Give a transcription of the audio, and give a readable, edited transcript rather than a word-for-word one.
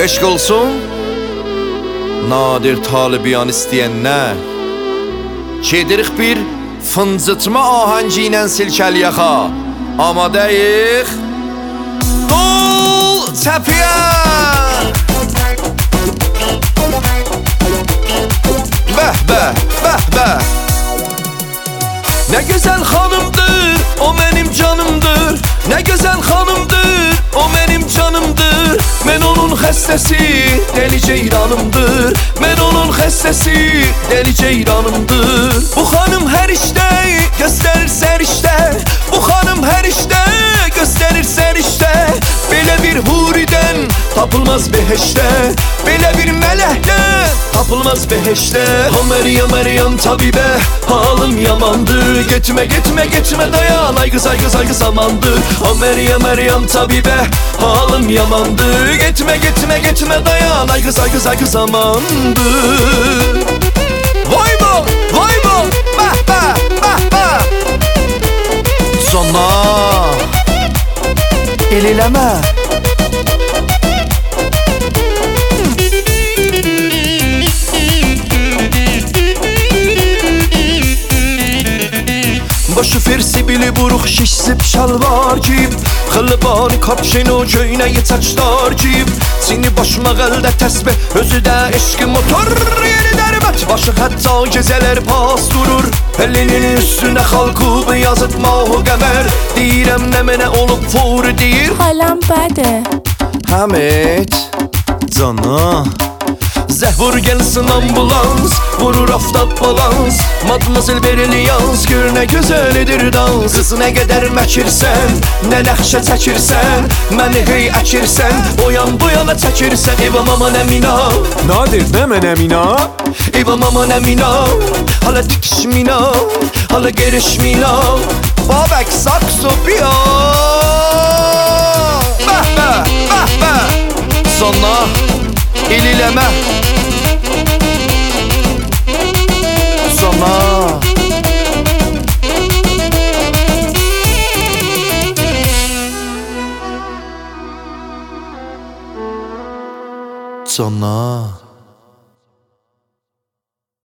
Eşq olsun nadir talibiyan istəyənlər. Gedirik bir fıncıtma ahəngi ilə silkəliyaxa. Amadəyik Dol çəpiyə. Bəh bəh bəh bəh. Ne güzel hanımdır, o benim canımdır. Ne güzel hanımdır, o benim canımdır. Ben onun xəstəsi, deli ceyranımdır. Ben onun xəstəsi, deli ceyranımdır. Bu hanım her işte gösterir serişte. Bu hanım her işte gösterir serişte. Belə bir huriden tapılmaz beheşte. Belə bir mələkdən tapılmaz beheşte. Ha Meryem Meryem tabibe, halım yamandır. Getme getme getme dayan, ay kız ay kız ay kız amandır. Ha Meryem Meryem tabibe, halım yamandır. Getme getme getme dayan, ay kız ay kız ay kız amandır. Vay bo vay bo, bah bah bah bah. Sonra elileme. Başı fersibili buruq şişsib şalvar giyib, xılbani kapşeno köynəyi çaçlar giyib, çini başıma qəldə təsbih, özü də eşqi motor yeri dərbət. Başı hətta gecələr pas durur, elinin üstünə xalqıb yazıb mahu qəmər. Deyirəm nə mənə olub fur deyir, حالم بده. Həmid cana Zəhvur gelsin ambulans, vurur aftab balans. Madmazel Berliyans, gör nə gözəlidir dans. Qız nə qədər məkirsən, nə nəxşə çəkirsən, məni hey əkirsən, oyan bu yana çəkirsən. İvam aman əmina, Nadir nə mən əmina? İvam aman əmina, hala dikişmina, hala gerişmina. Babək sakso piya. Bəh bəh bəh bəh. Sonra ililəmə. Sonra Sonra